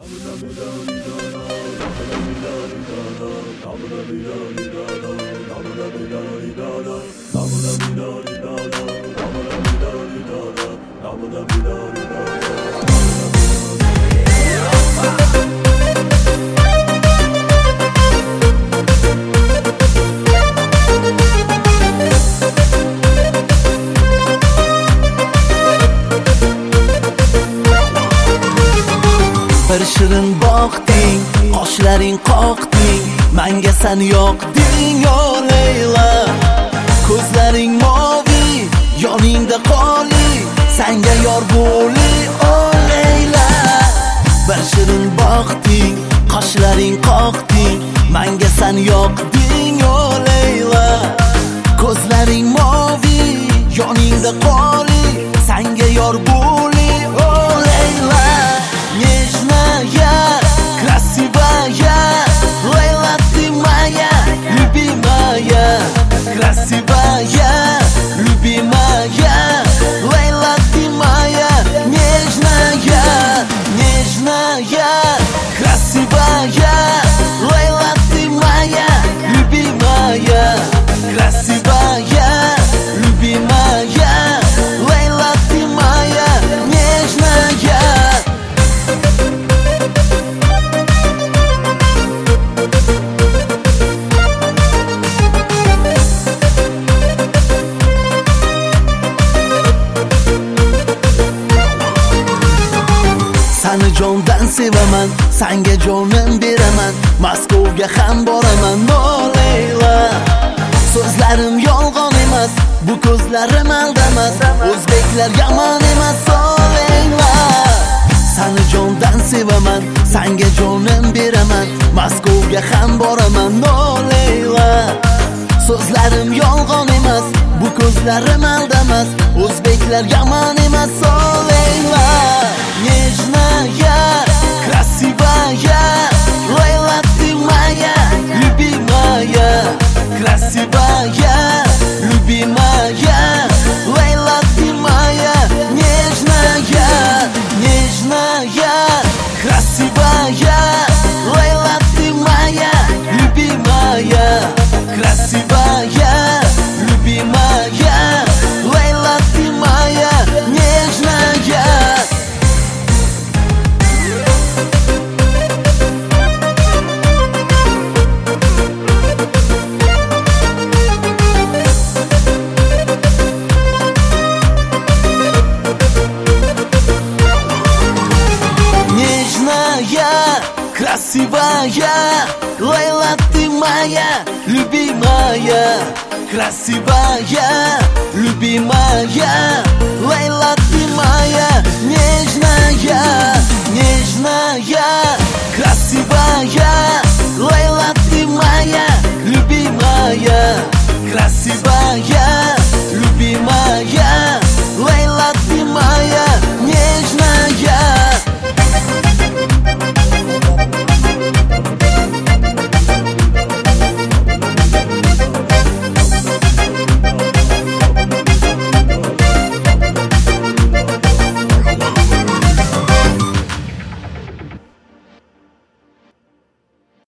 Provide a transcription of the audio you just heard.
Bir shirin boqding, qoshlaring qoqding, menga sen yoqding o Leyla. Ko'zlaring movi, yoningda qoli, senga yor bo'li o Leyla. Bir shirin boqding, qoshlaring qoqding, menga sen yoqding o Leyla. Ko'zlaring movi, yoningda qoli, senga yor bo'li o Leyla. Нежная, красивая, Лейла, ты моя, любимая. Красивая, любимая, Лейла, ты моя. Нежная, нежная, красивая, Лейла, ты моя, любимая. Красивая, любимая, Лейла, ты моя. Нежная. Seni jondan sevaman, senga jonim beraman, Moskvaga ham boraman o Leyla. So'zlarim yolg'on emas, bu ko'zlarim aldamas, o'zbeklar yomon emas o Leyla. Seni jondan sevaman, senga jonim beraman, Moskvaga ham boraman o Leyla. So'zlarim yolg'on emas, bu ko'zlarim aldamas, o'zbeklar yomon emas o Leyla. Нежная, красивая, Лейла, ты моя, любимая. Красивая, любимая, Лейла, ты моя. Нежная, нежная, красивая, Лейла, ты моя, любимая. Красивая, любимая, Лейла, ты моя. Нежная. Красивая, Лейла, ты моя, любимая. Красивая, любимая, Лейла, ты